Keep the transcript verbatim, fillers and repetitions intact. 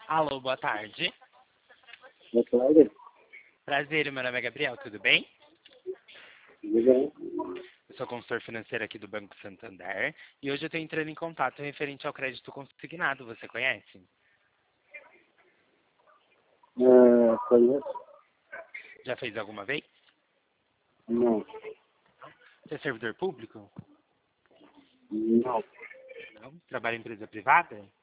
Alô, boa tarde. Boa tarde. Prazer, meu nome é Gabriel, tudo bem? Tudo bem? Eu sou consultor financeiro aqui do Banco Santander e hoje eu estou entrando em contato referente ao crédito consignado, você conhece? É, conheço? Já fez alguma vez? Não. Você é servidor público? Não. Não. Trabalha em empresa privada?